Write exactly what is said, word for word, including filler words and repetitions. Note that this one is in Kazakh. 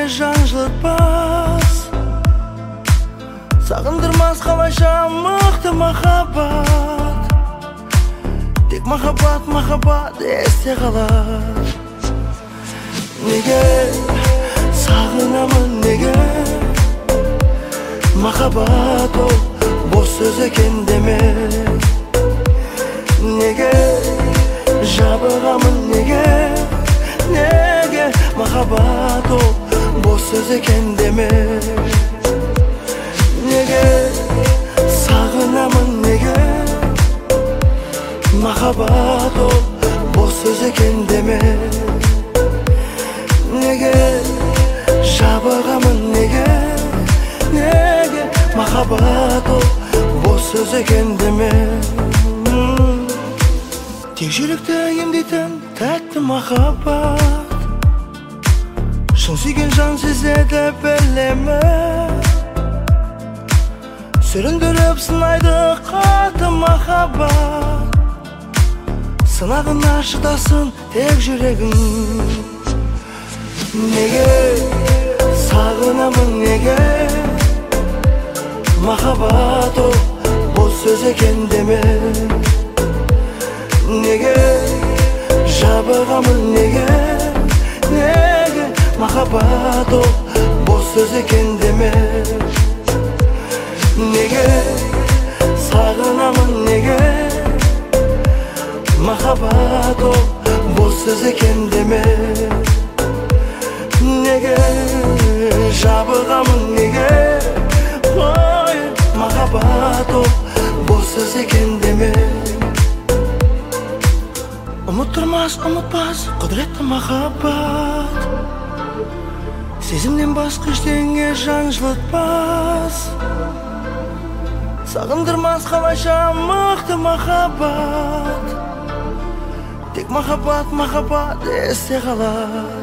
ештеңе жаңжылтпас, сағындырмас қалайша мықты махаббат. Тек махаббат, махаббат есте қалар. Неге сағынамын, неге махаббат ол бос сөз екен деме. Неге жабығамын, неге неге махаббат ол бос сөз екен деме. Неге сағынамын, неге махаббат ол бос сөз екен деме. Неге жабығамын, неге неге махаббат ол бос сөз екен деме. Тек жүректі емдейтін тәтті махаббат, шын сүйген жан сезеді білемі. Сүріндіріп сынайды қатты махаббат, сынағына шыдасын тек жүрегің. Неге сағынамын, неге махаббат ол бос сөз екен деме. Неге жабығамын, неге неге махаббат ол бос сөз екен деме. Неге сағынамын, неге махаббат ол бос сөз екен деме. Неге жабығамын, неге ой махаббат ол бос сөз екен деме. Ұмыттырмас, ұмытпас құдіретті махаббат, сезімнен басқа ештеңе жаңжылтпас, сағындырмас қалайша мықты махаббат. Тек махаббат, махаббат есте қалар.